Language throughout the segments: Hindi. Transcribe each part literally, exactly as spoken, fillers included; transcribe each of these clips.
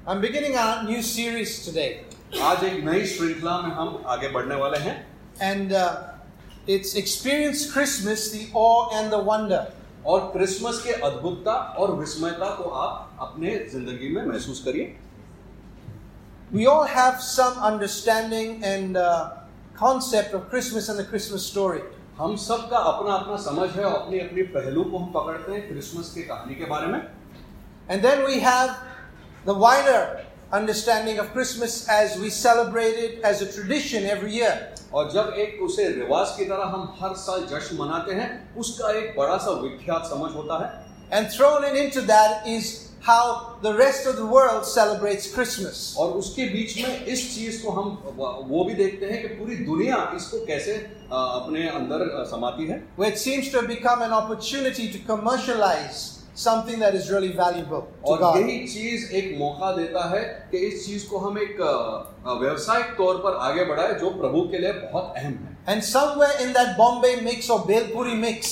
I'm beginning a new series today. आज एक नई श्रृंखला में हम आगे बढ़ने वाले हैं And uh, it's Experience Christmas, the awe and the wonder. और क्रिसमस के अद्भुतता और विस्मयता को आप अपने जिंदगी में महसूस करिए. We all have some understanding and uh, concept of Christmas and the Christmas story. हम सबका अपना अपना समझ है और अपनी अपनी पहलू को हम पकड़ते हैं क्रिसमस की कहानी के बारे में. And then we have the wider understanding of Christmas as we celebrate it as a tradition every year. और जब एक उसे रिवाज की तरह हम हर साल जश्न मनाते हैं, उसका एक बड़ा सा विख्यात समझ होता है. And thrown in into that is how the rest of the world celebrates Christmas. और उसके बीच में इस चीज को हम वो भी देखते हैं कि पूरी दुनिया इसको कैसे अपने अंदर समाती है. Where it seems to have become an opportunity to commercialize something that is really valuable to और God. यही चीज एक मौका देता है कि इस चीज को हम एक व्यवसायिक तौर पर आगे बढ़ाए जो प्रभु के लिए बहुत अहम है. And somewhere in that Bombay mix or Belpuri mix,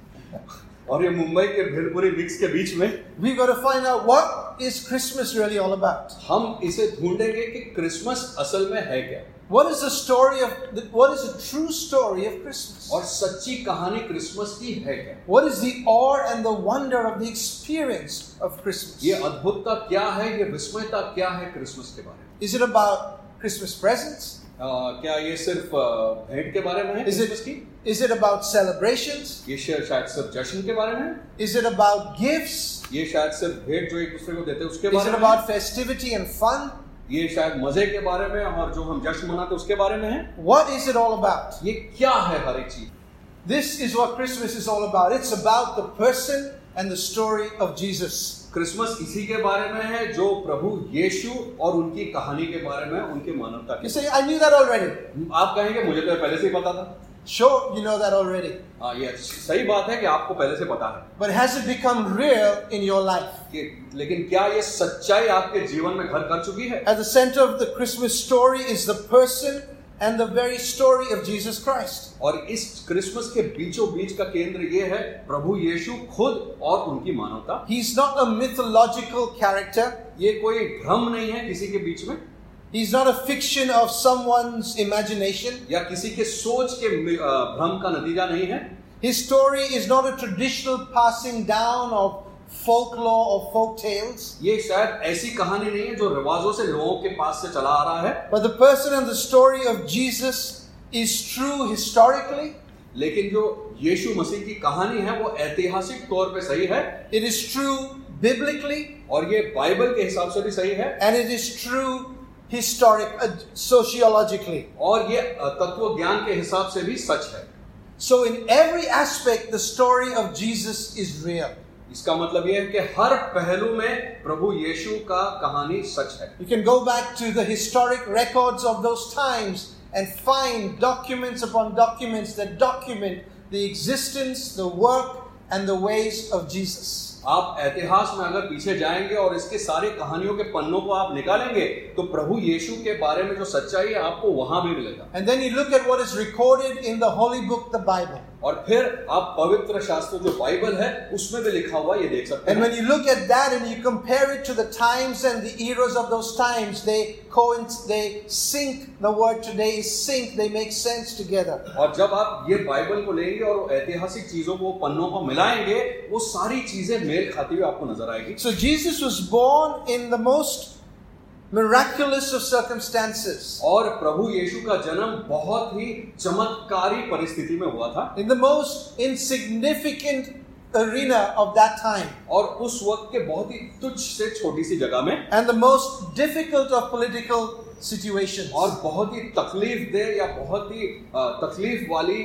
और ये मुंबई के भेलपुरी मिक्स के बीच में we got to find out what is Christmas really all about. हम इसे ढूंढेंगे कि क्रिसमस असल में है क्या. What is the story of the, what is the true story of Christmas? और सच्ची कहानी क्रिसमस की है क्या. What is the awe and the wonder of the experience of Christmas? ये अद्भुतता क्या है, ये विस्मयता क्या है क्रिसमस के बारे में. Is it about Christmas presents? uh, क्या ये सिर्फ uh, भेंट के बारे में है Is क्रिसमस it, की. is it about celebrations? ये शायद सिर्फ जश्न के बारे में है. Is it about gifts? ये शायद सिर्फ भेंट जो एक दूसरे को देते हैं उसके Is बारे it में about है. festivity and fun? ये शायद मजे के बारे में और जो हम जश्न मनाते हैं उसके बारे में है. What is it all about? ये क्या है हर एक चीज. This is what Christmas is all about. It's about the person and the story of Jesus. Christmas इसी के बारे में है जो प्रभु यीशु और उनकी कहानी के बारे में, उनके मानवता You के. say, I knew that already. आप कहेंगे मुझे तो पहले से ही पता था. Sure, you know that already. हाँ, ये सही बात है कि आपको पहले से पता है. But has it become real in your life? कि लेकिन क्या ये सच्चाई आपके जीवन में घर कर चुकी है. At the center of the Christmas story is the person and the very story of Jesus Christ. और इस क्रिसमस के बीचों बीच का केंद्र ये है प्रभु यीशु खुद और उनकी मानवता. He's not a mythological character. ये कोई भ्रम नहीं है किसी के बीच में. He's not a fiction of someone's imagination. या किसी के सोच के भ्रम का नतीजा नहीं है. His story is not a traditional passing down of folklore or folk tales. ये शायद ऐसी कहानी नहीं है जो रिवाजों से लोगों के पास से चला आ रहा है. But the person and the story of Jesus is true historically. लेकिन जो यीशु मसीह की कहानी है वो ऐतिहासिक तौर पे सही है. It is true biblically. और ये बाइबल के हिसाब से भी सही है. And it is true historic uh, sociologically. और ये तत्व ज्ञान के हिसाब से भी सच है. So in every aspect the story of Jesus is real. इसका मतलब ये है कि हर पहलू में प्रभु यीशु का कहानी सच है. You can go back to the historic records of those times and find documents upon documents that document the existence, the work and the ways of Jesus. आप इतिहास में अगर पीछे जाएंगे और इसके सारी कहानियों के पन्नों को आप निकालेंगे तो प्रभु यीशु के बारे में जो सच्चाई है आपको वहां भी मिलेगा. And then you look at what is recorded in the holy book, the Bible. और फिर आप पवित्र शास्त्र जो बाइबल है उसमें भी लिखा हुआ ये देख सकते हैं. And when you look at that and you compare it to the times and the eras of those times, they coincide, they sync. The word today is sync. They make sense together. और जब आप ये बाइबल को लेंगे और ऐतिहासिक चीजों को पन्नों को मिलाएंगे वो सारी चीजें मेल खाती हुई आपको नजर आएगी. So Jesus was born in the most miraculous of circumstances. और प्रभु यीशु का जन्म बहुत ही चमत्कारी परिस्थिति में हुआ था. In the most insignificant arena of that time. और उस वक्त के बहुत ही तुच्छ से छोटी सी जगह में. And the most difficult of political situations. और बहुत ही तकलीफ दे या बहुत ही तकलीफ वाली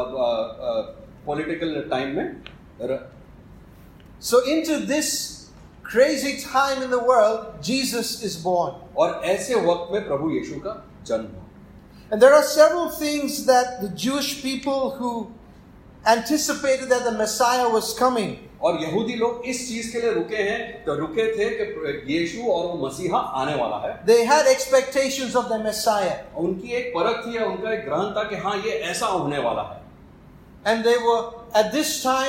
पॉलिटिकल टाइम में. So into this crazy time in the world, Jesus is born. और ऐसे वक्त में प्रभु यीशु का जन्म हुआ. And there are several things that the Jewish people who anticipated that the Messiah was coming. और यहूदी लोग इस चीज के लिए रुके हैं तो रुके थे कि यीशु और वो मसीहा आने वाला है. They had expectations of the Messiah. उनकी एक परख थी, उनका एक ग्रहण था कि हाँ ये ऐसा होने वाला है. And they were at this time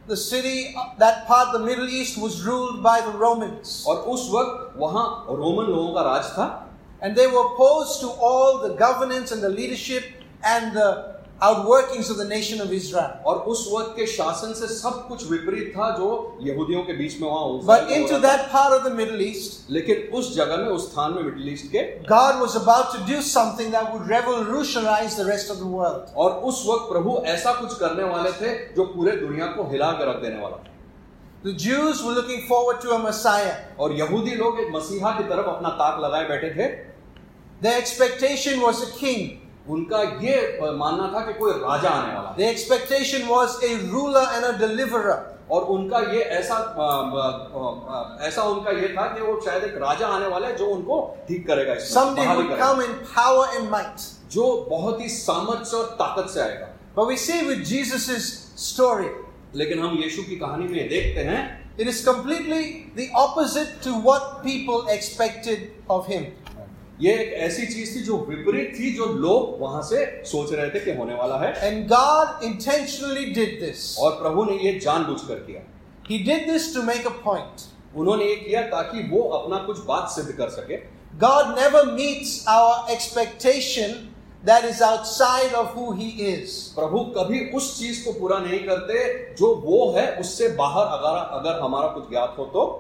the city, that part, the Middle East, was ruled by the Romans. और उस वक्त वहाँ रोमन लोगों का राज था, And they were opposed to all the governance and the leadership and the outworkings of the nation of Israel. और उस वक्त के शासन से सब कुछ विपरीत था जो यहूदियों के बीच में वहाँ But into that part of the Middle East, लेकिन उस जगह में, उस स्थान में, मिडिल ईस्ट के, God was about to do something that would revolutionize the rest of the world. और उस वक्त प्रभु ऐसा कुछ करने वाले थे जो पूरे दुनिया को हिला के रख देने वाला था. The Jews were looking forward to a Messiah. और यहूदी लोग एक मसीहा की तरफ अपना ताक लगाए बैठे थे. Their expectation was a king. उनका ये मानना था कि कोई राजा आने वाला है. The expectation was a ruler and a deliverer. और उनका ये ऐसा ऐसा उनका ये था कि वो शायद एक राजा आने वाला है जो उनको ठीक करेगा, Someday he would come in power and might. जो बहुत ही सामर्थ्य और ताकत से आएगा. But we see with Jesus' story, लेकिन हम यीशु की कहानी में देखते हैं, it is completely the opposite to what people expected of him. ये एक ऐसी चीज थी जो विपरीत थी जो लोग वहां से सोच रहे थे कि होने वाला है. And God intentionally did this. और प्रभु ने ये जानबूझकर किया. He did this to make a point. उन्होंने ये किया ताकि वो अपना कुछ बात सिद्ध कर सके. God never meets our expectation that is outside of who he is. प्रभु कभी उस चीज को पूरा नहीं करते जो वो है उससे बाहर अगर अगर हमारा कुछ ज्ञात हो तो.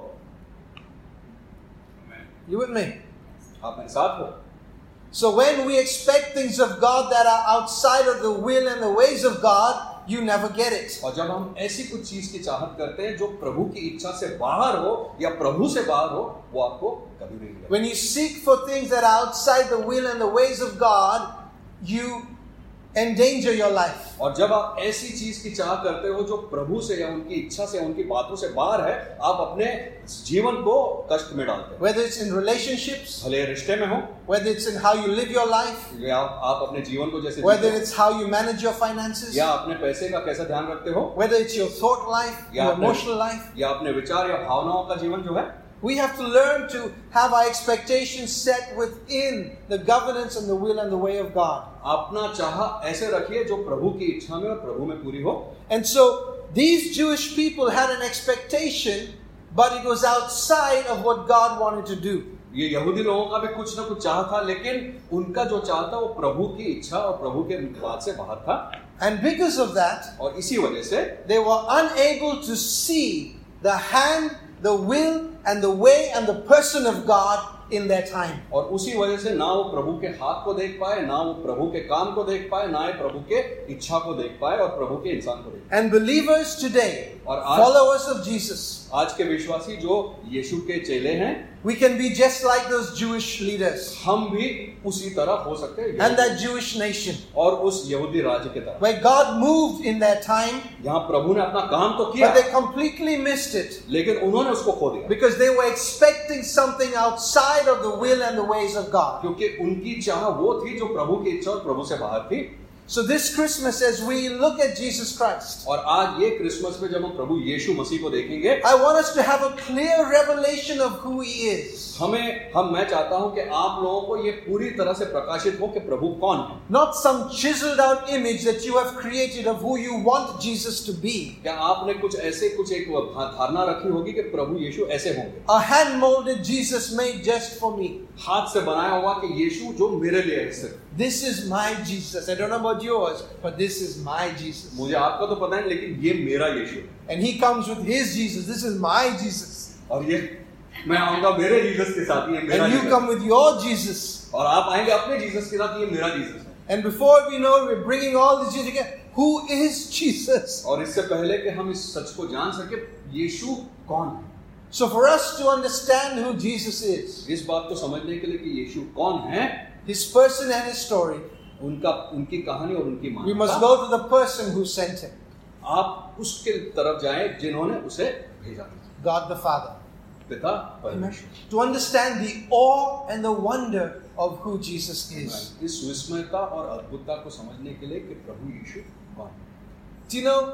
You with me? आप मेरे साथ हो. So when we expect things of God that are outside of the will and the ways of God, you never get it. और जब हम ऐसी कुछ चीज की चाहत करते हैं जो प्रभु की इच्छा से बाहर हो या प्रभु से बाहर हो, वो आपको कभी नहीं मिलेगा. When you seek for things that are outside the will and the ways of God, you endanger your life. और जब आप ऐसी चीज की चाह करते हो जो प्रभु से या उनकी इच्छा से, उनकी बातों से बाहर है, आप अपने जीवन को कष्ट में डालते हैं. Whether it's in relationships, भले रिश्ते में हो, whether it's in how you live your life, या आप, आप अपने जीवन को जैसे whether it's how you manage your finances, या अपने पैसे का कैसा ध्यान रखते हो, whether it's your thought life, your emotional life, या अपने विचार या भावनाओं का जीवन जो है, we have to learn to have our expectations set within the governance and the will and the way of God. अपना चाह ऐसे रखिए जो प्रभु की इच्छा में और प्रभु में पूरी हो. And so these Jewish people had an expectation, but it was outside of what God wanted to do. ये यहूदी लोगों का भी कुछ ना कुछ चाह था, लेकिन उनका जो चाह था वो प्रभु की इच्छा और प्रभु के बात से बाहर था. And because of that, और इसी वजह से they were unable to see the hand, the will and the way and the person of God in their time. और उसी वजह से ना वो प्रभु के हाथ को देख पाए, ना वो प्रभु के काम को देख पाए, ना ही प्रभु के इच्छा को देख पाए और प्रभु के इंसान को देख पाए. And believers today, और आज, followers of Jesus, आज के विश्वासी जो यीशु के चेले हैं, we can be just like those Jewish leaders. हम भी उसी तरह हो सकते हैं. And that Jewish nation. और उस यहूदी राज्य की तरह. Where God moved in that time. यहाँ प्रभु ने अपना काम तो किया. But they completely missed it. लेकिन उन्होंने उसको खो दिया. Because they were expecting something outside of the will and the ways of God. क्योंकि उनकी चाह वो थी जो प्रभु की इच्छा और प्रभु से बाहर थी. So this Christmas, as we look at Jesus Christ, और आज ये क्रिसमस में जब हम प्रभु यीशु मसीह को देखेंगे, I want us to have a clear revelation of who He is. हमें हम मैं चाहता हूं कि आप लोगों को ये पूरी तरह से प्रकाशित हो कि प्रभु कौन है. Not some chiseled out image that you have created of who you want Jesus to be. क्या आपने कुछ ऐसे कुछ एक धारणा रखी होगी कि प्रभु यीशु ऐसे होंगे. A hand molded Jesus made just for me. हाथ से बनाया होगा कि यीशु जो मेरे लिए है सिर्फ. This is my Jesus. I don't know about yours, but this is my Jesus. मुझे आपका तो पता है, लेकिन ये मेरा यीशु है. And he comes with his Jesus. This is my Jesus. और ये मैं आऊंगा मेरे जीसस के साथ, ये मेरा. And you come with your Jesus. और आप आएंगे अपने जीसस के साथ, ये मेरा जीसस है. And before we know it, we're bringing all these Jesus again. Who is Jesus? और इससे पहले कि हम इस सच को जान सके यीशु कौन है. So for us to understand who Jesus is, इस बात को समझने के लिए कि यीशु कौन है, his person and his story, उनका उनकी कहानी और उनकी मानवता, we must go to the person who sent him. आप उसके तरफ जाएं जिन्होंने उसे भेजा. God the Father. पिता परमेश्वर. To understand the awe and the wonder of who Jesus is. इस विस्मयता और अद्भुतता को समझने के लिए कि प्रभु यीशु कौन है. Do you know,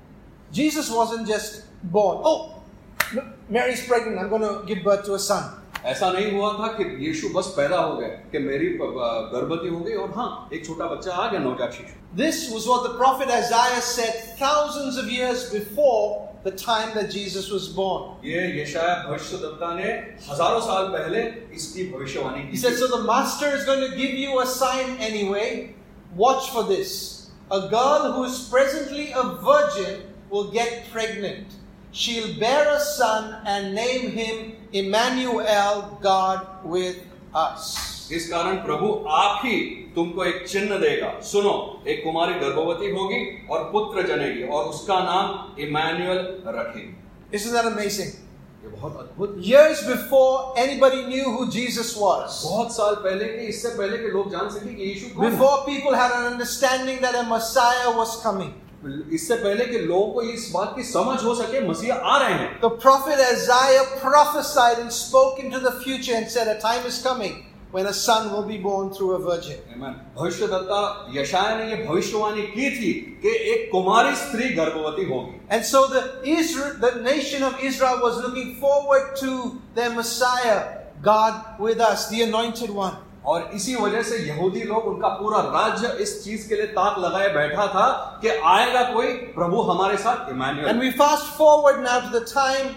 Jesus wasn't just born. Oh, Mary's pregnant. I'm going to give birth to a son. ऐसा नहीं हुआ था कि यीशु बस पैदा हो गए कि मेरी गर्भवती हो गई और हाँ एक छोटा बच्चा आ गया, नवजात शिशु. This was what the prophet Isaiah said thousands of years before the time that Jesus was born. ये यशायाह भविष्यद्वक्ता ने हजारों साल पहले इसकी भविष्यवाणी की. He said, so the master is going to give you a sign anyway. Watch for this. A girl who is presently a virgin will get pregnant. She'll bear a son and name him Emmanuel, God with us. इस कारण प्रभु आप ही तुमको एक चिन्ह देगा. सुनो, एक कुमारी गर्भवती होगी और पुत्र जनेगी और उसका नाम इमैनुअल रखेगी. Isn't that amazing? ये बहुत अद्भुत. Years before anybody knew who Jesus was. बहुत साल पहले के, इससे पहले के लोग जान सके कि यीशु कौन है. Before people had an understanding that a Messiah was coming. इससे पहले कि लोगों को इस बात की समझ हो सके मसीहा आ रहे हैं. The prophet Isaiah prophesied and spoke into the future and said, a time is coming when a son will be born through a virgin. Amen. भविष्यद्वक्ता यशायाह ने ये भविष्यवाणी की थी कि एक कुमारी स्त्री गर्भवती होगी. And so the Israel, the nation of Israel was looking forward to their Messiah, God with us, the anointed one. और इसी वजह से यहूदी लोग, उनका पूरा राज्य इस चीज के लिए ताक लगाए बैठा था कि आएगा कोई प्रभु हमारे साथ, Emmanuel. And we fast forward now to the time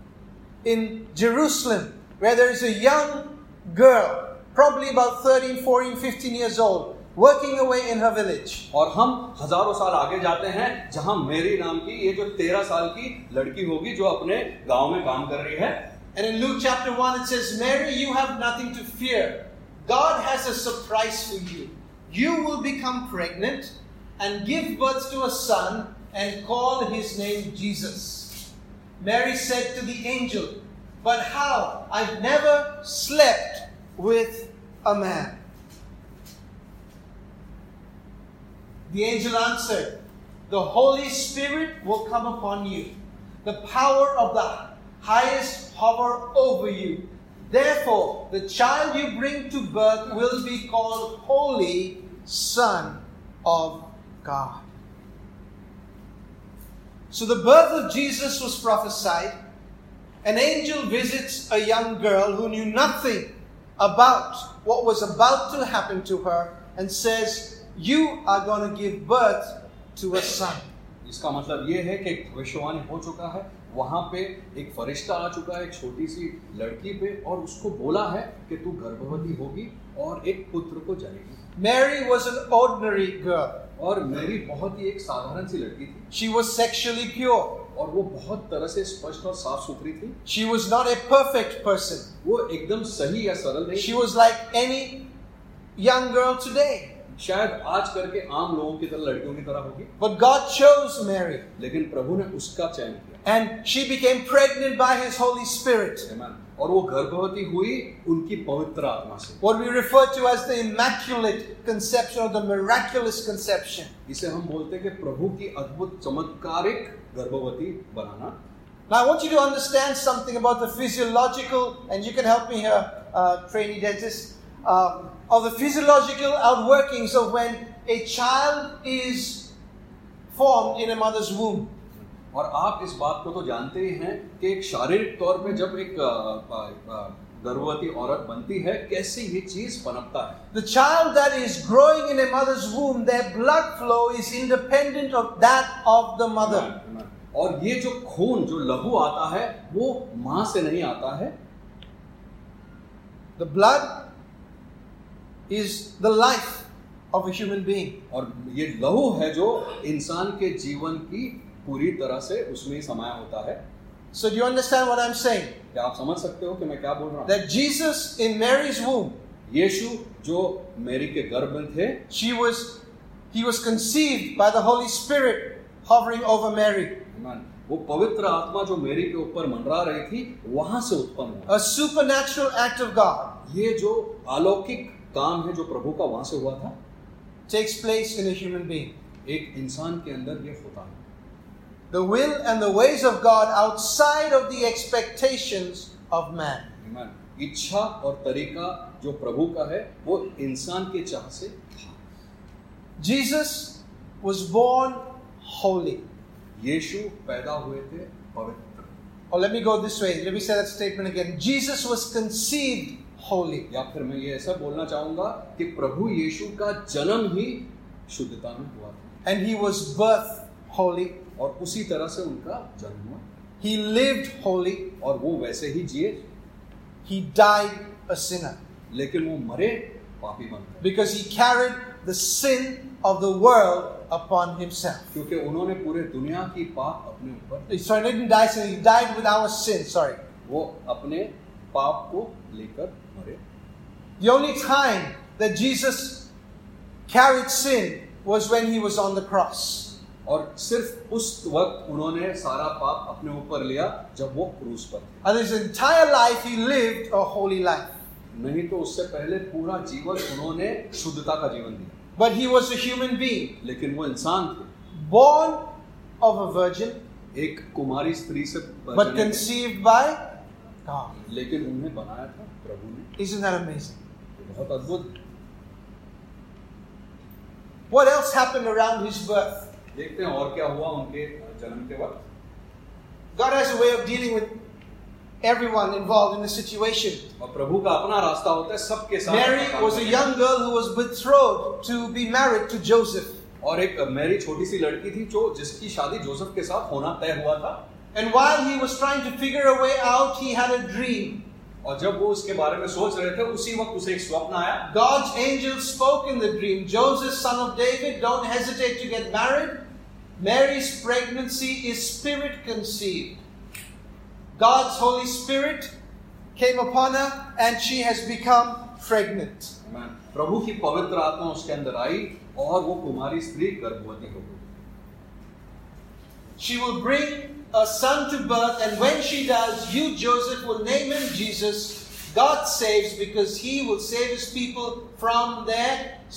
in Jerusalem where there is a young girl, probably about thirteen, fourteen, fifteen years old, working away in her village. और हम हजारों साल आगे जाते हैं जहां मेरी नाम की ये जो तेरह साल की लड़की होगी जो अपने गांव में काम कर रही है. And in Luke chapter one it says, Mary, you have nothing to fear. God has a surprise for you. You will become pregnant and give birth to a son and call his name Jesus. Mary said to the angel, but how? I've never slept with a man. The angel answered, the Holy Spirit will come upon you. The power of the highest hover over you. Therefore, the child you bring to birth will be called Holy Son of God. So the birth of Jesus was prophesied. An angel visits a young girl who knew nothing about what was about to happen to her and says, you are going to give birth to a son. इसका मतलब ये है कि एक भविष्यवाणी हो चुका है. वहां पे एक फरिश्ता आ चुका है एक छोटी सी लड़की पे और उसको बोला है कि तू गर्भवती होगी और एक पुत्र को जनेगी. Mary was an ordinary girl. और मैरी बहुत ही एक साधारण सी लड़की थी. She was sexually pure. और वो बहुत तरह से स्पष्ट और साफ सुथरी थी. She was not a perfect person. वो एकदम सही या सरल नहीं. She was like any young girl today. शायद आज करके आम लोगों की तरह लड़कियों की तरह होगी. But God chose Mary. लेकिन प्रभु ने उसका चयन किया. And she became pregnant by His Holy Spirit. Amen. और वो गर्भवती हुई उनकी पवित्र आत्मा से. What we refer to as the immaculate conception or the miraculous conception. इसे हम बोलते हैं कि प्रभु की अद्भुत चमत्कारिक गर्भवती बनाना. Now I want you to understand something about the physiological, and you can help me here, uh, trainee dentist, uh, of the physiological outworkings of when a child is formed in a mother's womb. और आप इस बात को तो जानते ही हैं कि एक शारीरिक तौर पे जब एक गर्भवती औरत बनती है कैसे ये चीज पनपता है. The child that is growing in a mother's womb, their blood flow is independent of that of the mother. और ये जो खून जो लहू आता है वो मां से नहीं आता है. The blood is the life of a human being. और ये लहू है जो इंसान के जीवन की पूरी तरह से उसमें ही समाया होता है. So do you understand what I'm saying? क्या आप समझ सकते हो कि मैं क्या बोल रहा हूँ? That Jesus in Mary's womb, यीशु जो मैरी के गर्भ में थे, she was, he was conceived by the Holy Spirit hovering over Mary. Amen. वो पवित्र आत्मा जो मैरी के ऊपर मंडरा रही थी वहां से उत्पन्न हुआ. A supernatural act of God. ये जो अलौकिक काम है जो प्रभु का वहां से हुआ था, takes place in a human being. एक इंसान के अंदर ये होता है. The will and the ways of God outside of the expectations of man. Amen. इच्छा और तरीका जो प्रभु का है वो इंसान के चाह से था. Jesus was born holy. यीशु पैदा हुए थे पवित्र. Or let me go this way. Let me say that statement again. Jesus was conceived holy. या फिर मैं ये ऐसा बोलना चाहूंगा कि प्रभु यीशु का जन्म ही शुद्धता में हुआ था, And he was birthed holy. और उसी तरह से उनका जन्म हुआ, He lived holy. और वो वैसे ही जिए, He died a sinner. लेकिन वो मरे पापी बन गए, Because he carried the sin of the world upon himself. क्योंकि उन्होंने पूरे दुनिया की पाप अपने ऊपर, So he didn't die, so he died with our sin. Sorry. वो अपने पाप को लेकर मरे. The only time that Jesus carried sin was when he was on the cross. और सिर्फ उस वक्त उन्होंने सारा पाप अपने ऊपर लिया जब वो क्रूस पर थे. And his entire life he lived a holy life. नहीं तो उससे पहले पूरा जीवन उन्होंने शुद्धता का जीवन दिया. But he was a human being, लेकिन वो इंसान थे, born of a virgin, एक कुमारी स्त्री से but जने थे, conceived by God. लेकिन उन्हें बनाया था प्रभु ने. Isn't that amazing? बहुत अद्भुत. What else happened around his birth? देखते हैं और क्या हुआ उनके जन्म के वक्त. God has a way of dealing with everyone involved in the situation. और प्रभु का अपना रास्ता होता है सबके साथ. Mary was a young girl who was betrothed to be married to Joseph. और एक मैरी छोटी सी लड़की थी जो जिसकी शादी जोसेफ के साथ होना तय हुआ था. And while he was trying to figure a way out, he had a dream. और जब वो उसके बारे में सोच रहे थे उसी वक्त उसे एक स्वप्न आया. God's angel spoke in the dream, Joseph, son of David, don't hesitate to get married. Mary's pregnancy is spirit conceived. God's Holy Spirit came upon her and she has become pregnant. Amen. प्रभु की पवित्र आत्मा उसके अंदर आई और वो कुमारी स्त्री गर्भवती हो गई. She will bring a son to birth, and when she does, you, Joseph, will name him Jesus. God saves, because he will save his people from their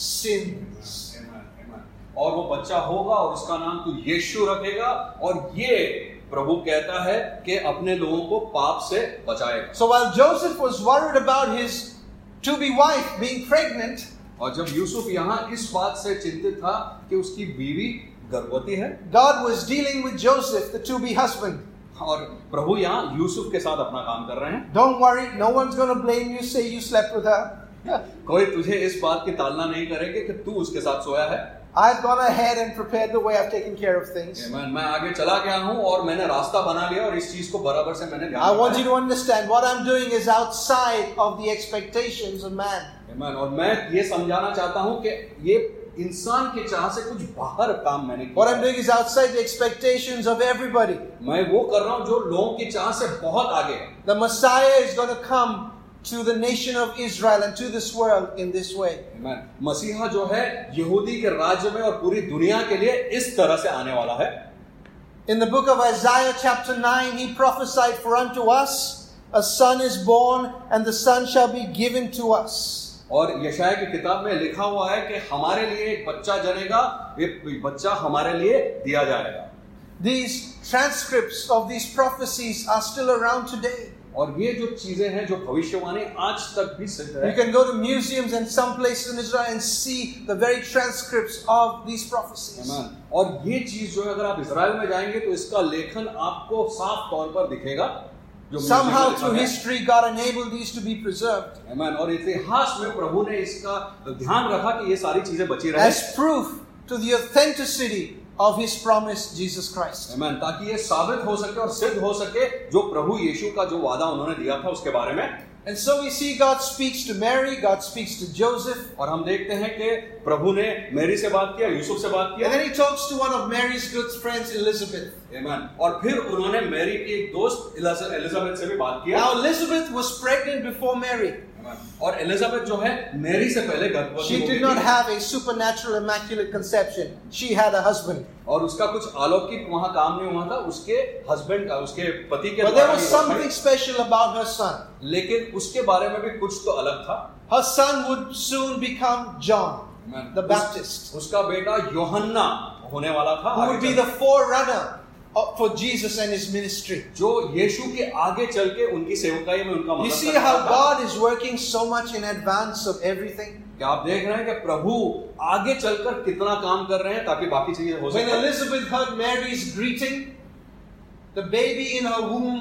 sins. Amen. Amen. और वो बच्चा होगा और उसका नाम तू यीशु रखेगा, और ये प्रभु कहता है कि अपने लोगों को पाप से बचाएगा. So while Joseph was worried about his to-be wife being pregnant, और जब यूसुफ यहाँ इस बात से चिंतित था कि उसकी बीवी गर्भवती है, God was dealing with Joseph, the to-be husband. और प्रभु यहाँ यूसुफ के साथ अपना काम कर रहे हैं. Don't worry, no one's going to blame you, say you slept with her. कोई तुझे इस बात की ताड़ना नहीं करेंगे कि तू उसके साथ सोया है. I've gone ahead and prepared the way, I've taken care of things. Amen. मैं आगे चला गया हूँ और मैंने रास्ता बना लिया और इस चीज को बराबर से मैंने ध्यान I want रखा you है. to understand what I'm doing is outside of the expectations of man. Amen. और मैं ये समझाना चाहता हूँ कि ये इंसान के चाह से कुछ बाहर काम मैंने What किया I'm है. doing is outside the expectations of everybody. मैं वो कर रहा हूँ जो लोगों की चाह से बहुत आगे है. The Messiah is going to come to the nation of Israel and to this world in this way. Amen. मसीहा जो है यहूदी के राज्य में और पूरी दुनिया के लिए इस तरह से आने वाला है. In the book of Isaiah chapter nine, he prophesied, for unto us a son is born, and the son shall be given to us. और यशाया की किताब में लिखा हुआ है कि हमारे लिए एक बच्चा जनेगा, एक बच्चा हमारे लिए दिया जाएगा. These transcripts of these prophecies are still around today. और ये जो चीजें हैं जो भविष्यवाणी आज तक भी सिद्ध है. You can go to museums and some places in Israel and see the very transcripts of these prophecies. Amen. और ये चीज जो है अगर आप इजराइल में जाएंगे तो इसका लेखन आपको साफ तौर पर दिखेगा. जो Somehow म्यूजियम में through लिखा है. history God enabled these to be preserved Amen. और इतिहास में प्रभु ने इसका ध्यान रखा कि ये सारी चीजें बची रहे. as proof to the authenticity of his promise, Jesus Christ. Amen. ताकि ये साबित हो सके और सिद्ध हो सके जो प्रभु यीशु का जो वादा उन्होंने दिया था उसके बारे में. And so we see God speaks to Mary, God speaks to Joseph, और हम देखते हैं कि प्रभु ने मैरी से बात किया, यूसुफ से बात किया. and then he talks to one of Mary's good friends, Elizabeth. Amen. और फिर उन्होंने मैरी की एक दोस्त एलिजाबेथ से भी बात किया. Now Elizabeth was pregnant before Mary. Amen. और एलिजाबेथ जो है मैरी से पहले गर्भवती She हो did गई not थी. have a supernatural immaculate conception. She had a husband. और उसका कुछ अलौकिक वहां काम नहीं हुआ था, उसके हस्बैंड का, उसके पति के But there द्वारा was ही हुआ था. something special about her son. लेकिन उसके बारे में भी कुछ तो अलग था. Her son would soon become John Amen. the उस- Baptist, उसका बेटा यूहन्ना होने वाला था, who आगे would be चल- the forerunner of- for Jesus and his ministry. जो यीशु के आगे चल के उनकी सेवकाई में उनका You मदद see करता how था. God is working so much in advance of everything? क्या आप देख रहे हैं कि प्रभु आगे चलकर कितना काम कर रहे हैं ताकि बाकी चीजें हो When सके. Elizabeth heard Mary's greeting, the baby in her womb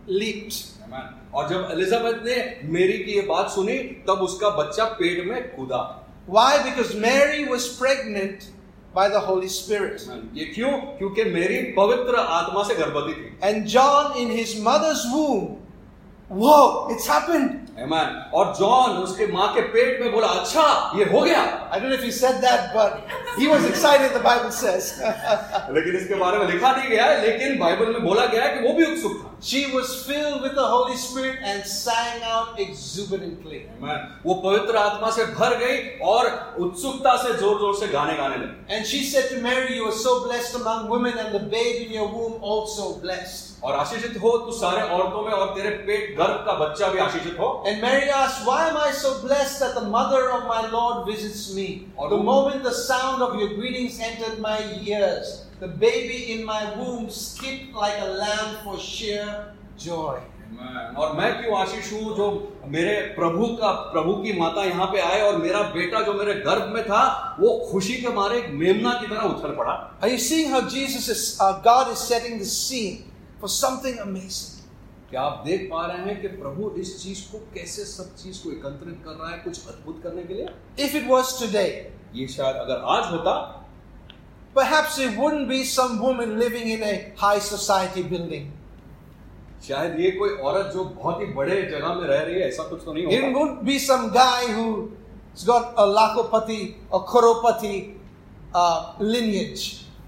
leaped. और जब एलिजाबेथ ने मेरी की ये बात सुनी तब उसका बच्चा पेट में कूदा. Why? Because Mary was pregnant by the Holy Spirit. ये क्यों? क्योंकि मेरी पवित्र आत्मा से गर्भवती थी. And John in his mother's womb, whoa, it's happened. Amen. और जॉन उसके माँ के पेट में बोला, अच्छा ये हो गया. I don't know if he said that, but he was excited, the Bible says. लेकिन इसके बारे में लिखा नहीं गया है, लेकिन बाइबल में बोला गया है कि वो भी उत्सुक था. She was filled with the Holy Spirit and sang out exuberantly. Amen. वो पवित्र आत्मा से भर गई और उत्सुकता से जोर जोर से गाने गाने लगी. And she said to Mary, you are so blessed among women, and the babe in your womb also blessed. और आशीषित हो तू सारे औरतों में और तेरे पेट गर्भ का बच्चा भी आशीषित हो. And Mary asked, why am I so blessed that the mother of my Lord visits me? The moment the sound of your greetings entered my ears, the baby in my womb skipped like a lamb for sheer joy. और मैं क्यों आशीष हूँ जो मेरे प्रभु का प्रभु की माता यहाँ पे आए और मेरा बेटा जो मेरे गर्भ में था वो खुशी के मारे एक मेमना की तरह उछल पड़ा. Are you seeing how Jesus is, uh, God is setting the scene for something amazing? क्या आप देख पा रहे हैं कि प्रभु इस चीज को कैसे सब चीज को एकत्रित कर रहा है कुछ अद्भुत करने के लिए? If it was today, ये शायद अगर आज होता, perhaps it wouldn't be some woman living in a high society building. शायद ये कोई औरत जो बहुत ही बड़े जगह में रह रही है, ऐसा कुछ तो नहीं होगा. It wouldn't be some guy who's got a lakopati, a crorepati uh, lineage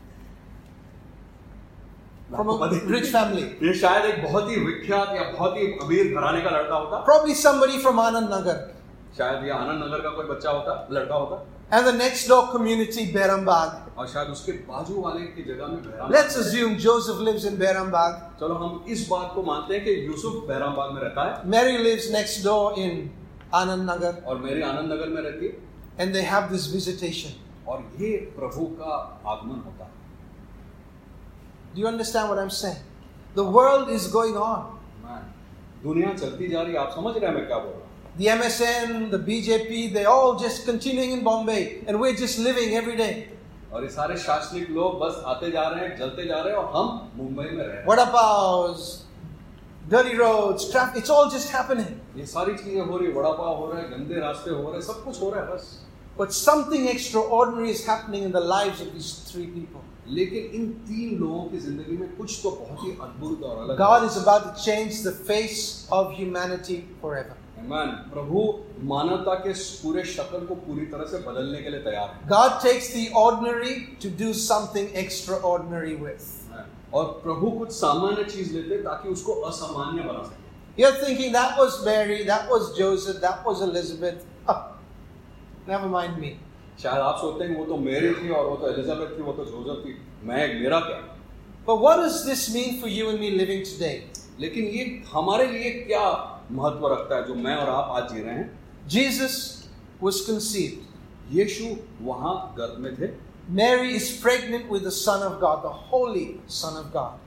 from a rich family. ये शायद एक बहुत ही विख्यात या बहुत ही अमीर घराने का लड़का होता. Probably somebody from Anand Nagar. शायद ये आनंद नगर का कोई बच्चा होता, लड़का होता. And the next door community, Berambag. और शायद उसके बाजू वाले की जगह में बैरामबाग. Let's assume Joseph lives in Berambag. चलो हम इस बात को मानते हैं कि यूसुफ बैरामबाग में रहता है. Mary lives next door in Anand Nagar. और मेरी आनंद नगर में रहती है. And they have this visitation. और ये प्रभु का आगमन होता है. Do you understand what I'm saying? The world is going on. दुनिया चलती जा रही है. आप समझ रहे हैं मैं क्या बोल रहा हूँ? The M S N, the B J P, they're all just continuing in Bombay, and we're just living every day. और ये सारे शासनिक लोग बस आते जा रहे हैं, चलते जा रहे हैं, और हम मुंबई में रह रहे हैं. Vada paos, dirty roads, traffic, it's all just happening. ये सारी चीजें हो रही, वड़ा पाव हो रहा है, गंदे रास्ते हो रहे हैं, सब कुछ हो रहा है बस. But something extraordinary is happening in the lives of these three people. लेकिन इन तीन लोगों की जिंदगी में कुछ तो बहुत ही अद्भुत और अलग. God is about to change the face of humanity forever. Amen. प्रभु मानवता के पूरे शक्ल को पूरी तरह से बदलने के लिए तैयार है. God takes the ordinary to do something extraordinary with. और प्रभु कुछ सामान्य चीज लेते ताकि उसको असामान्य बना सके. You're thinking that was Mary, that was Joseph, that was Elizabeth. Oh, never mind me. शायद आप सोचते हैं वो तो मेरी थी और वो तो एलिजाबेथ थी, वो तो जोसेफ थी, मैं मेरा क्या? But what does this mean for you and me living today? लेकिन ये हमारे लिए क्या महत्व रखता है जो मैं और आप आज जी रहे हैं? Jesus was conceived. यीशु वहां गर्भ में थे. Mary is pregnant with the Son of God, the Holy Son of God.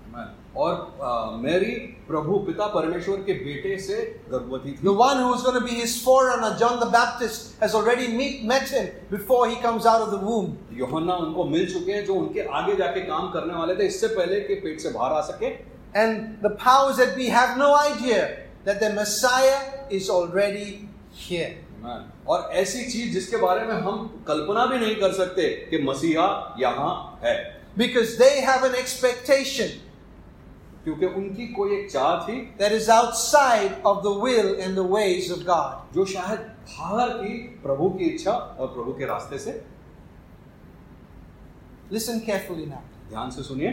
और मैरी प्रभु पिता परमेश्वर के बेटे से गर्भवती थी. The one who is going to be his forerunner, John the Baptist, has already meet, met him before he comes out of the womb. यूहन्ना उनको मिल चुके हैं जो उनके आगे जाके काम करने वाले थे इससे पहले कि पेट से बाहर आ सके. And the powers that be have no idea that the Messiah is already here. और ऐसी चीज जिसके बारे में हम कल्पना भी नहीं कर सकते कि मसीहा यहाँ है. Because they have an expectation क्योंकि उनकी कोई एक चाह थी that is outside of the will and the ways of God. जो शायद बाहर थी प्रभु की इच्छा और प्रभु के रास्ते से. Listen carefully now. ध्यान से सुनिए.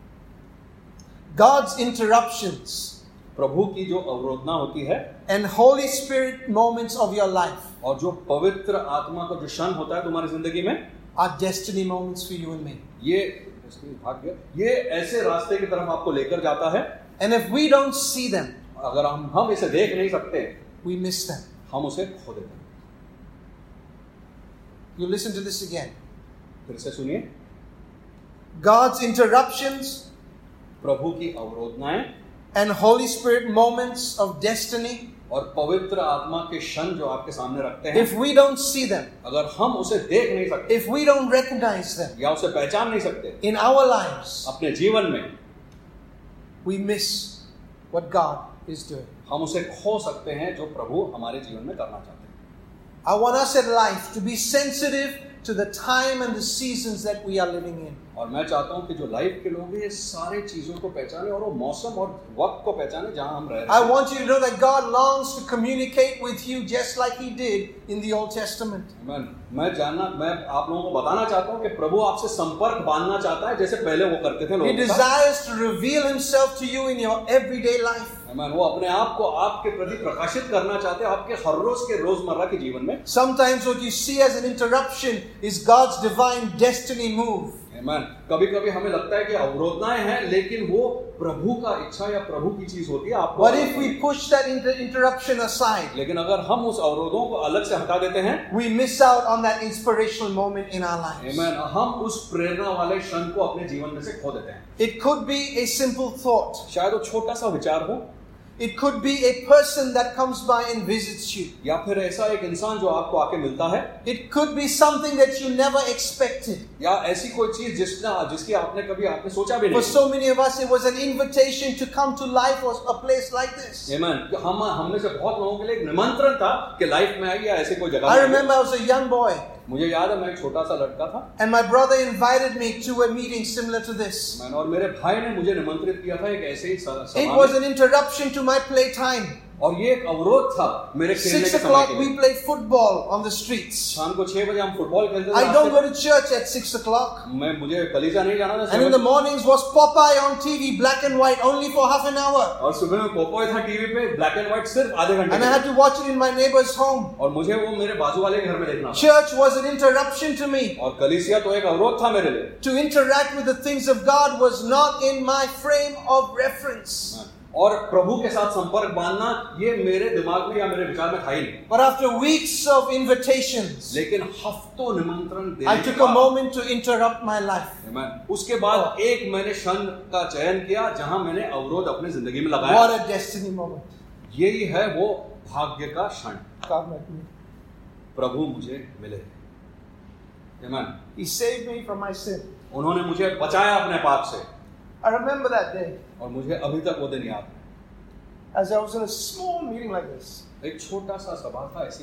God's interruptions, प्रभु की जो अवरोधना होती है, and Holy Spirit moments of your life, और जो पवित्र आत्मा का जो क्षण होता है तुम्हारी जिंदगी में, are destiny moments for you and me. ये भाग्य ये ऐसे रास्ते की तरफ आपको लेकर जाता है. And if we don't see them, अगर हम हम इसे देख नहीं सकते, we miss them. हम उसे खो देते हैं. You listen to this again. फिर से सुनिए. God's interruptions, प्रभु की अवरोधनाएं, and Holy Spirit moments of destiny, और पवित्र आत्मा के क्षण जो आपके सामने रखते हैं, if we don't see them, अगर हम उसे देख नहीं सकते, if we don't recognize them, या उसे पहचान नहीं सकते in our lives, अपने जीवन में, we miss what God is doing. हम उसे खो सकते हैं जो प्रभु हमारे जीवन में करना चाहते हैं। I want us at life to be sensitive to the time and the seasons that we are living in. और मैं चाहता हूं कि जो लाइफ के लोग हैं ये सारे चीजों को पहचाने और वो मौसम और वक्त को पहचाने जहां हम रह रहे I हैं। want you to know that God longs to communicate with you just like He did in the Old Testament. मैं मैं जानना मैं आप लोगों को बताना चाहता हूं कि प्रभु आपसे संपर्क बांधना चाहता है जैसे पहले वो करते थे He लोगों के साथ। desires to reveal Himself to you in your everyday life. आमीन। वो अपने आप को आपके प्रति प्रकाशित करना चाहते हैं आपके हर रोज के रोजमर्रा के जीवन में। Sometimes what you see as an interruption is God's divine destiny move. आमीन। कभी-कभी हमें लगता है कि अवरोधनाएं हैं लेकिन वो प्रभु का इच्छा या प्रभु की चीज होती है आपको। What if we push that inter- interruption aside? लेकिन अगर हम उस अवरोधों को अलग से हटा देते हैं, We miss out on that inspirational moment in our lives. आमीन, हम उस प्रेरणा वाले क्षण को अपने जीवन में से खो देते हैं। It could be a simple thought. शायद वो छोटा सा विचार हो It could be a person that comes by and visits you. या फिर ऐसा एक इंसान जो आपको आके मिलता है It could be something that you never expected. या ऐसी कोई चीज जिसना जिसकी आपने कभी आपने सोचा भी For नहीं। so many of us, it was an invitation to come to life or a place like this. आमीन। हम हम में से बहुत लोगों के लिए एक निमंत्रण था कि लाइफ में आइए ऐसे कोई जगह I में आइए। remember I was a young boy, मुझे याद है मैं एक छोटा सा लड़का था and my brother invited me to a meeting similar to this. मैंने और मेरे भाई ने मुझे निमंत्रित किया था एक ऐसे ही स- It सभा was में। an interruption to my playtime. और ये एक अवरोध था मेरे खेलने Six के समय o'clock के we लिए। played football on the streets. शाम को छह बजे हम फुटबॉल खेलते थे I don't go रास्ते to church at six o'clock. पे। मैं मुझे कलीसिया नहीं जाना था And in छह the mornings was Popeye on T V, black and white, only for half an hour. और सुबह में पोपोय था टीवी पे ब्लैक एंड व्हाइट सिर्फ आधे घंटे And I के had to watch it in my neighbor's home. लिए। और मुझे वो मेरे बाजू वाले के घर में देखना था। Church was an interruption to me. और कलीसिया तो एक अवरोध था मेरे लिए। To interact with the things of God was not in my frame of reference. और प्रभु के साथ संपर्क बांधना ये मेरे दिमाग में या मेरे विचार में था ही नहीं। But after weeks of invitations, लेकिन हफ्तों निमंत्रण देने I के took a बाद, moment to interrupt my life. आमीन, उसके बाद एक मैंने क्षण का चयन किया जहां मैंने अवरोध अपनी जिंदगी में लगाया। What a destiny moment. यही है वो भाग्य का क्षण। God met me. प्रभु मुझे मिले। आमीन। He saved me from my sin. उन्होंने मुझे बचाया अपने पाप से I remember that day और मुझे अभी तक वो दिन याद है। as I was in a small meeting like this, एक छोटा सा सभा था इसी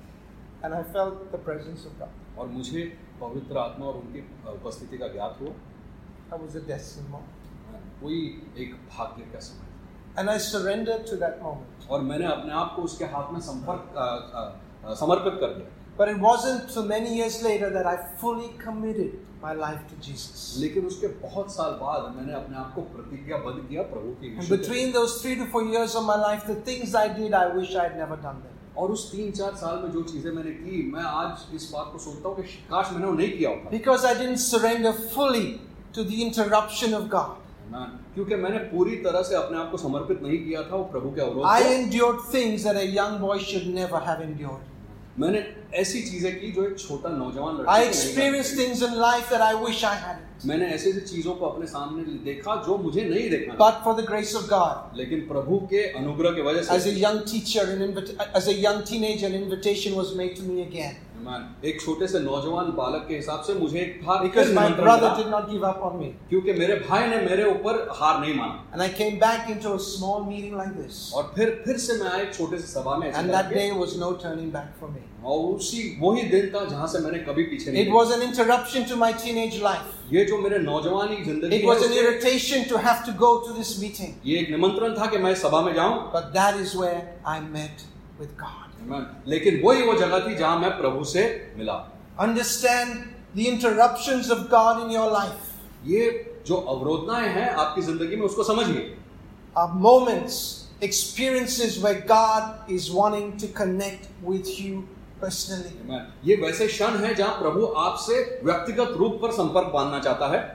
तरह and I felt the presence of God. और मुझे पवित्र आत्मा और उनकी उपस्थिति का ज्ञात हुआ। That was a destiny moment. कोई एक भाग्य का समय था। And I surrendered to that moment. और मैंने अपने आप को उसके हाथ में संपर्क अ, अ, अ, समर्पित कर दिया। But it wasn't so many years later that I fully committed my life to Jesus. लेकिन उसके बहुत साल बाद मैंने अपने आप को प्रतिज्ञाबद्ध किया प्रभु की And यीशु के between those three to four years of my life, the things I did, I wish I had never done them. और उस तीन चार साल में जो चीजें मैंने की मैं आज इस बात को सोचता हूँ कि काश मैंने वो नहीं किया होता। Because I didn't surrender fully to the interruption of God. आमीन। क्योंकि मैंने पूरी तरह से अपने आप को समर्पित नहीं किया था वो प्रभु के अवरोध I को। endured things that a young boy should never have endured. मैंने ऐसी चीजें की जो एक छोटा नौजवान लड़का I नहीं experienced करता। things in life that I wish I hadn't. मैंने ऐसी ऐसी चीजों को अपने सामने देखा जो मुझे नहीं देखना था। But for the grace of God, लेकिन प्रभु के अनुग्रह की वजह as a से young teacher, an invita- as a young teenager, an invitation was made to me again. आमीन। एक छोटे से नौजवान बालक के हिसाब से मुझे एक बार Because फिर my निमंत्रण brother मिला, did not give up on me. क्योंकि मेरे भाई ने मेरे ऊपर हार नहीं माना। And I came back into a small meeting like this. और फिर फिर से मैं आया एक छोटे से सभा में ऐसे And that करके, day was no turning back for me. और उसी वही दिन था जहां से मैंने कभी पीछे नहीं It was an interruption to my teenage life. ये जो मेरे नौजवानी जिंदगी It है, was an उसके- irritation to have to go to this meeting. ये एक निमंत्रण था कि मैं इस सभा में जाऊं। But that is where I met with God. आमीन। लेकिन वही वो जगह थी जहां मैं प्रभु से मिला। Understand the interruptions of God in your life ये जो अवरोधनाएं हैं आपकी जिंदगी में उसको समझिए। are moments, experiences where God is wanting to connect with you personally. आमीन। ये वैसे क्षण हैं जहां प्रभु आपसे व्यक्तिगत रूप पर संपर्क बांधना चाहता है।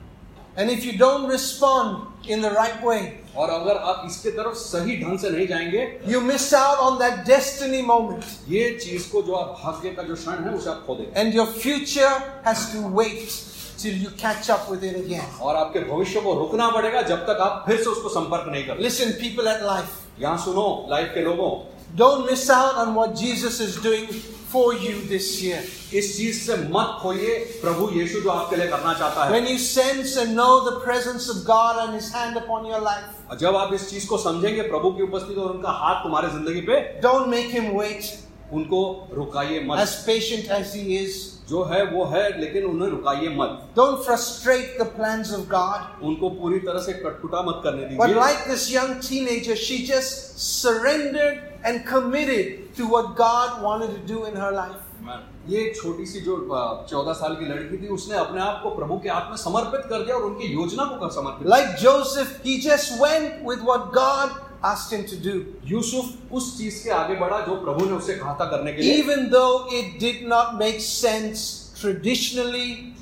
And if you don't respond in the right way, और अगर आप इसके तरफ सही ढंग से नहीं जाएंगे, you miss out on that destiny moment. ये चीज को जो आप भाग्य का जो क्षण है उसे आप खो देंगे। And your future has to wait till you catch up with it again. और आपके भविष्य को रुकना पड़ेगा जब तक आप फिर से उसको संपर्क नहीं करते। Listen, people at life, यहाँ सुनो लाइफ के लोगों, don't miss out on what Jesus is doing for you this year. इस चीज से मत खोइए प्रभु यीशु जो आपके लिए करना चाहता है। When you sense and know the presence of God and His hand upon your life, जब आप इस चीज को समझेंगे प्रभु की उपस्थिति और उनका हाथ तुम्हारे जिंदगी पे, don't make him wait. उनको रुकाइए मत। As patient as he is, जो है वो है, लेकिन उन्हें रुकाइए मत। don't frustrate the plans of God. उनको पूरी तरह से कटकुटा मत करने But दीजिए। like this young teenager, she just surrendered and committed to what God wanted to do in her life. ये छोटी सी जो चौदह साल की लड़की थी, उसने अपने आप को प्रभु के हाथ में समर्पित कर दिया और उनकी योजना को समर्पित। Like Joseph, he just went with what God asked him to do. Yusuf उस चीज के आगे बढ़ा जो प्रभु ने उससे कहा था करने के लिए, Even though it did not make sense traditionally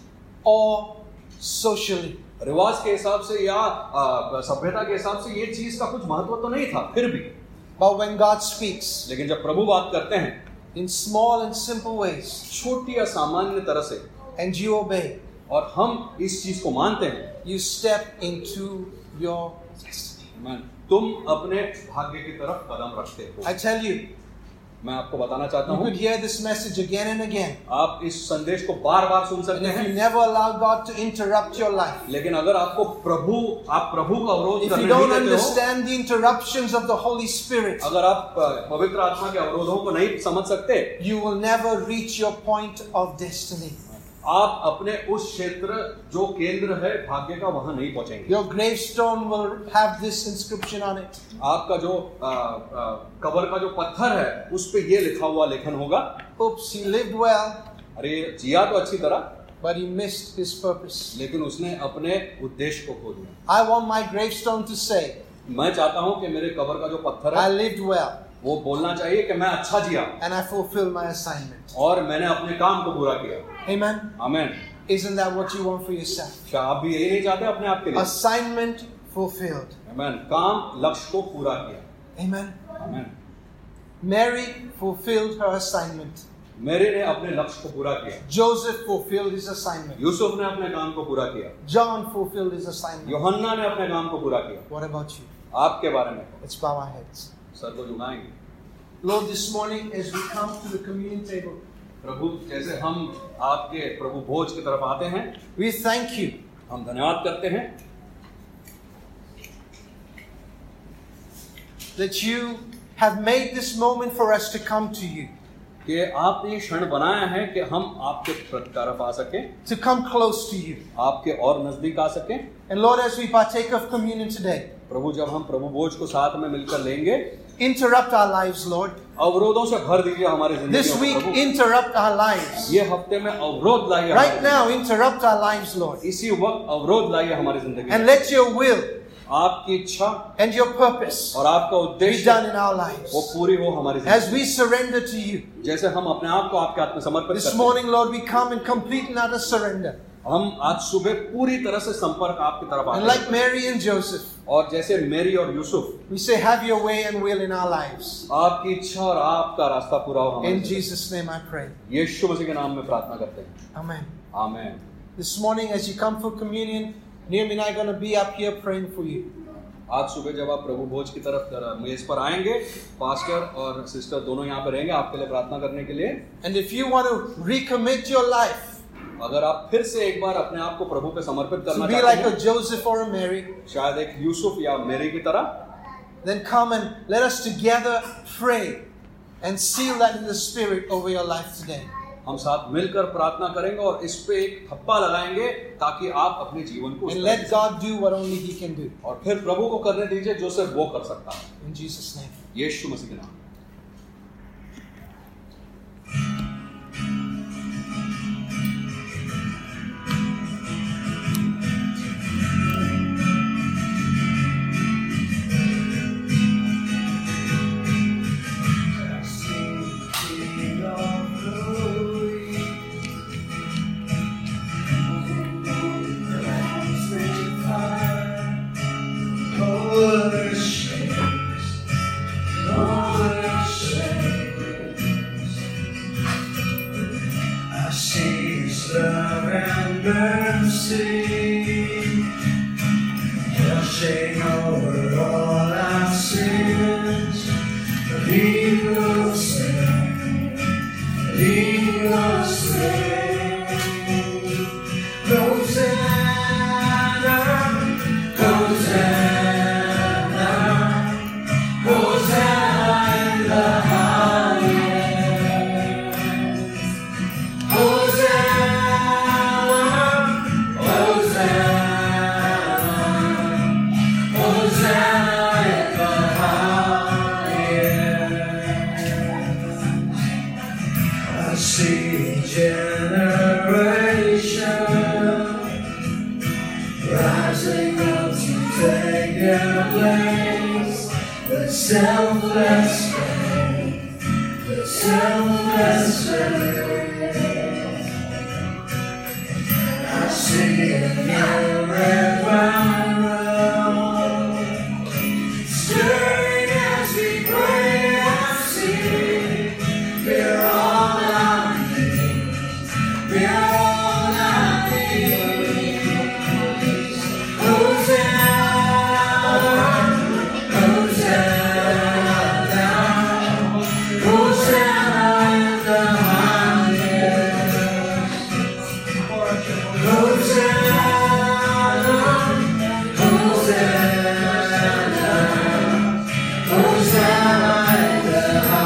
or socially. रिवाज के हिसाब से या सभ्यता के हिसाब से ये चीज का कुछ महत्व तो नहीं था, फिर भी। But when God speaks, लेकिन जब प्रभु बात करते हैं in small and simple ways, छोटी या सामान्य तरह से, and you obey, और हम इस चीज को मानते हैं, you step into your destiny. तुम अपने भाग्य की तरफ कदम रखते हो। I tell you, मैं आपको बताना चाहता you हूँ, could hear this message again and again. आप इस संदेश को बार बार सुन And सकते if you हैं, never allow God to interrupt your life, लेकिन अगर आपको प्रभु आप प्रभु का अवरोध if करने you नहीं don't देते हो, understand the interruptions of the Holy Spirit, अगर आप पवित्र आत्मा के अवरोधों को नहीं समझ सकते, you will never reach your point of destiny. आप अपने उस क्षेत्र जो केंद्र है भाग्य का, वहां नहीं पहुंचेंगे। Your gravestone will have this inscription on it. आपका जो आ, आ, कब्र का जो पत्थर है उस पे ये लिखा हुआ लेखन होगा, Oops, he lived well, अरे जिया तो अच्छी तरह, but he missed his purpose. लेकिन उसने अपने उद्देश्य को खो दिया। I want my gravestone to say, मैं चाहता हूं कि मेरे कब्र का जो पत्थर I है lived well वो बोलना चाहिए कि मैं अच्छा जिया and I fulfilled my assignment. और मैंने अपने काम को पूरा किया। Amen. आमीन। Isn't that what you want for yourself? क्या आप भी यही नहीं चाहते अपने आप के लिए? Assignment fulfilled. आमीन। काम लक्ष्य को पूरा किया। Amen. आमीन। Mary fulfilled her assignment. मेरी ने अपने लक्ष्य को पूरा किया। Joseph fulfilled his assignment. Yusuf ने अपने काम को पूरा किया। John fulfilled his assignment. यूहन्ना ने अपने काम को पूरा किया। What about you? आपके बारे में Let's bow our heads. Sir को झुकाएंगे। Lord, this morning as we come to the communion table, प्रभु, जैसे हम आपके प्रभु भोज की तरफ आते हैं, we thank you हम धन्यवाद करते हैं that you have made this moment for us to come to you, कि आपने ये क्षण बनाया है कि हम आपके तरफ आ सकें, to come close to you. आपके और नजदीक आ सकें। And Lord, as we partake of communion today, प्रभु, जब हम प्रभु भोज को साथ में मिलकर लेंगे, interrupt our lives, Lord. अवरोधों से भर दीजिए हमारे जिंदगी This में week, Prabhu. interrupt our lives. ये हफ्ते में अवरोध लाइए Right हमारे now, जिंदगी interrupt our lives, Lord. में। इसी वक्त अवरोध लाइए हमारी जिंदगी And में। let your will आपकी इच्छा and your purpose और आपका be उद्देश्य done in our lives. वो पूरी हो हमारी As जिंदगी we surrender to you, में। जैसे हम अपने आप को आपके हाथ में समर्पित this करते हैं, morning, Lord, we come in complete and utter surrender. हम आज सुबह पूरी तरह से संपर्क आपकी तरफ And आते like हैं। Mary and Joseph, और जैसे मेरी और Yusuf, we say, have your way and will in our lives. आपकी इच्छा और आपका रास्ता पूरा हो हमारे In जिंदगी में। Jesus' name I pray. यीशु मसीह के नाम में प्रार्थना करते हैं। Amen. आमीन। This morning, as you come for communion, Nehemiah and I are going to be up here praying for you. आज सुबह जब आप प्रभु भोज की तरफ मेज पर आएंगे, पास्टर और सिस्टर दोनों यहाँ पे रहेंगे आपके लिए प्रार्थना करने के लिए। And if you want to recommit your life अगर आप फिर से एक बार अपने आप को प्रभु पे समर्पित to करना be चाहते like हैं, a Joseph or a Mary, शायद एक यूसुफ या मेरी की तरह, then come and let us together pray and seal that in the Spirit over your life today. हम साथ मिलकर प्रार्थना करेंगे और इस पे एक थप्पा लगाएंगे ताकि आप अपने जीवन को And let God do what only He can do. और फिर प्रभु को करने दीजिए जो सिर्फ वो कर सकता है। In Jesus' name. यीशु मसीह के नाम। Lord, grace, the selfless faith, the selfless faith. I see it here everywhere, stirring as we pray and sing. We're all I need, we're all I need. Hosanna, Hosanna, Hosanna in the highest. Hosanna, Hosanna, Hosanna in the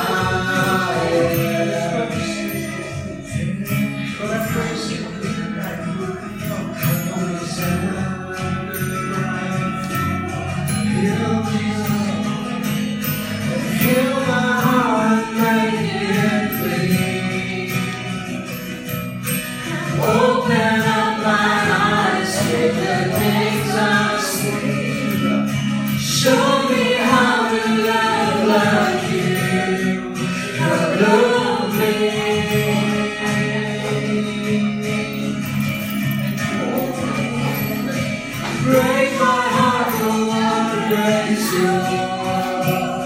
heal my heart, make it clean. Open up my eyes to the things I see. Show me how to love like you. Love me. Break my heart for what breaks yours.